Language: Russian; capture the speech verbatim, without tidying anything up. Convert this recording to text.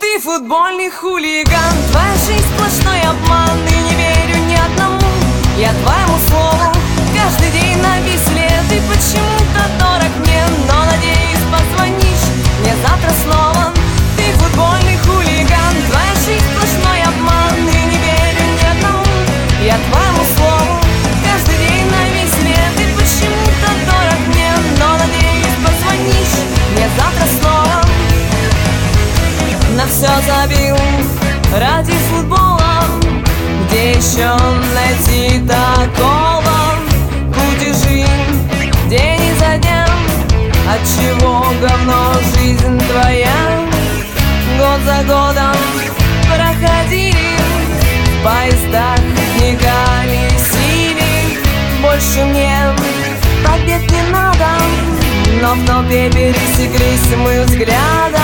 Ты футбольный хулиган, твоя жизнь сплошной обман. И не верю ни одному я твоему слову. Каждый день на весле, ты почему-то дорог мне. Но надеюсь, позвонишь мне завтра снова. Ты футбольный хулиган, твоя жизнь сплошной обман. И не верю ни одному я твоему слову. Каждый день на весле, ты почему-то дорог мне. Но надеюсь, позвонишь мне завтра снова. На все забил ради футбола. Где еще найти такого? Кутежи день изо дня. Отчего говно жизнь твоя? Год за годом проходили, в поездах мигали сили. Больше мне побед не надо, но в толпе пересеклись мы взглядом.